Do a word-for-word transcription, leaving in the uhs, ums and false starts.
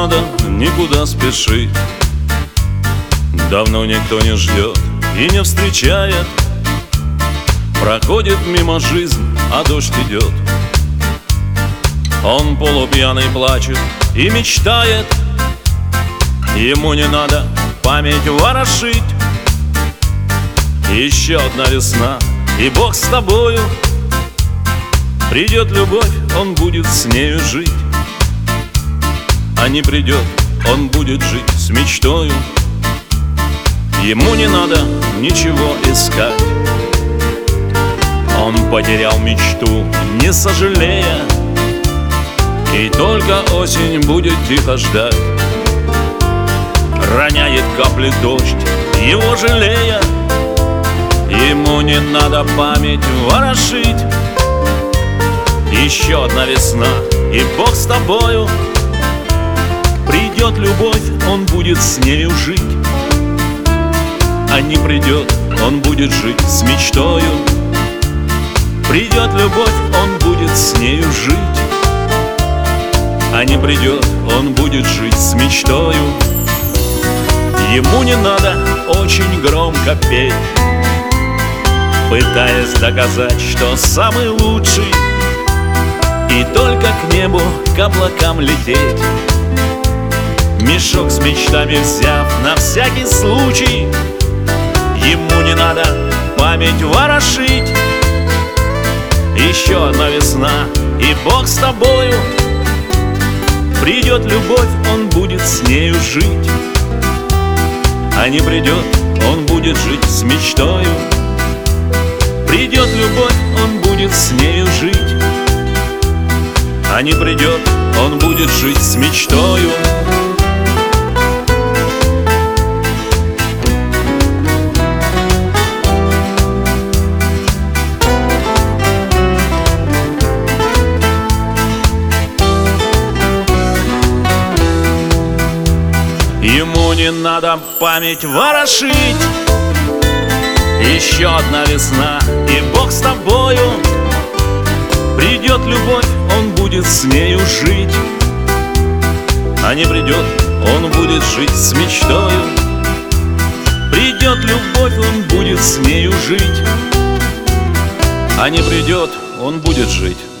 надо никуда спешить. Давно никто не ждет и не встречает. Проходит мимо жизнь, а дождь идет. Он полупьяный плачет и мечтает. Ему не надо память ворошить. Еще одна весна, и Бог с тобою. Придет любовь, он будет с нею жить. А не придет, он будет жить с мечтою. Ему не надо ничего искать. Он потерял мечту, не сожалея, и только осень будет тихо ждать. Роняет капли дождь, его жалея. Ему не надо память ворошить. Еще одна весна, и Бог с тобою. Придет любовь, он будет с нею жить. А не придет, он будет жить с мечтою. Придет любовь, он будет с нею жить. А не придет, он будет жить с мечтою. Ему не надо очень громко петь, пытаясь доказать, что самый лучший, и только к небу, к облакам лететь. Мешок с мечтами взяв на всякий случай, ему не надо память ворошить. Еще одна весна, и Бог с тобою. Придет любовь, он будет с нею жить. А не придет, он будет жить с мечтою. Придет любовь, он будет с нею жить. А не придет, он будет жить с мечтою. Ему не надо память ворошить. Еще одна весна, и Бог с тобою. Придет любовь, он будет с нею жить. А не придет, он будет жить с мечтою. Придет любовь, он будет с нею жить. А не придет, он будет жить